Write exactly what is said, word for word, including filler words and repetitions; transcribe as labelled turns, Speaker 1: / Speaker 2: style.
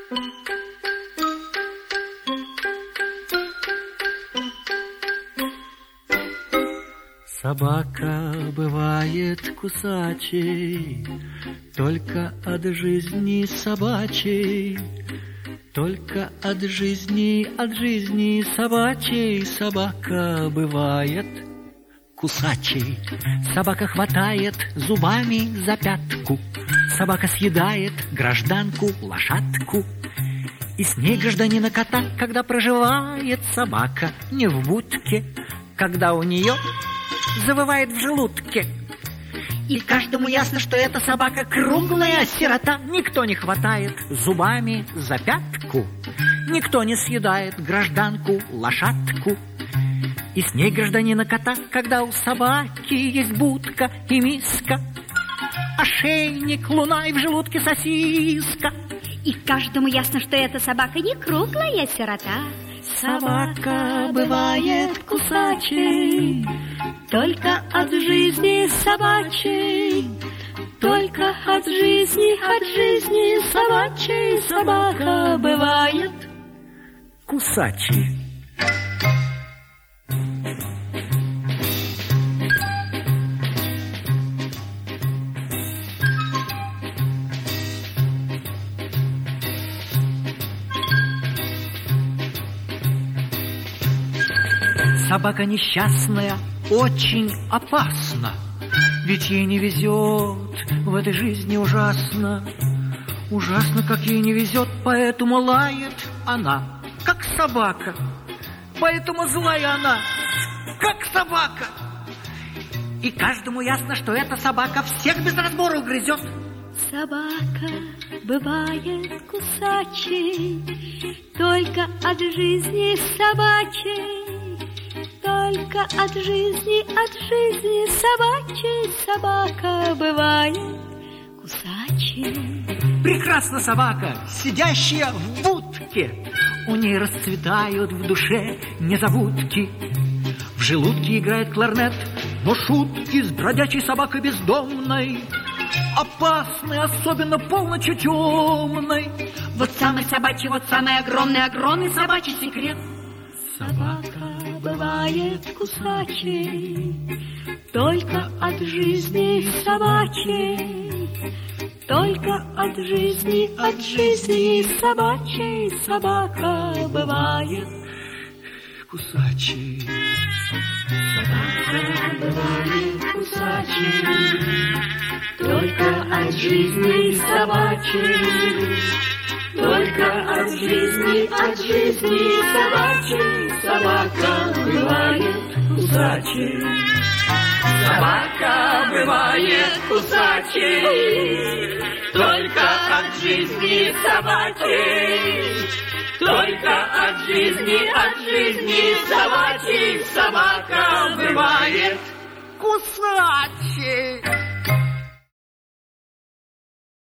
Speaker 1: Собака бывает кусачей, только от жизни собачей, только от жизни, от жизни собачей собака бывает кусачей. Собака хватает зубами за пятку, собака съедает гражданку лошадку. И с ней гражданина кота, когда проживает собака не в будке, когда у нее завывает в желудке. И каждому ясно, что эта собака круглая сирота. Никто не хватает зубами за пятку, никто не съедает гражданку лошадку. И с ней гражданина кота, когда у собаки есть будка и миска, ошейник, луна и в желудке сосиска.
Speaker 2: И каждому ясно, что эта собака не круглая сирота.
Speaker 1: Собака бывает кусачей,
Speaker 2: только от жизни собачей, только от жизни, от жизни собачей собака бывает
Speaker 1: кусачей. Собака несчастная очень опасна, ведь ей не везет в этой жизни ужасно. Ужасно, как ей не везет, поэтому лает она, как собака. Поэтому злая она, как собака. И каждому ясно, что эта собака всех без разбора угрызет.
Speaker 2: Собака бывает кусачей, только от жизни собачей, только от жизни, от жизни собачей собака бывает кусачей.
Speaker 1: Прекрасна собака, сидящая в будке, у ней расцветают в душе незабудки. В желудке играет кларнет, но шутки с бродячей собакой бездомной опасны, особенно полночи темной.
Speaker 2: Вот самый собачий, вот самый огромный, огромный собачий секрет. Собака бывает кусачей, только от жизни собачей, только от жизни, от жизни собачей собака бывает
Speaker 1: кусачей.
Speaker 2: Собака бывает кусачей, только от жизни собачей, только от жизни, от жизни собачей собака бывает кусачей.
Speaker 3: Собака бывает кусачей, только от жизни собачей, только от жизни, от жизни собачей собака бывает кусачей.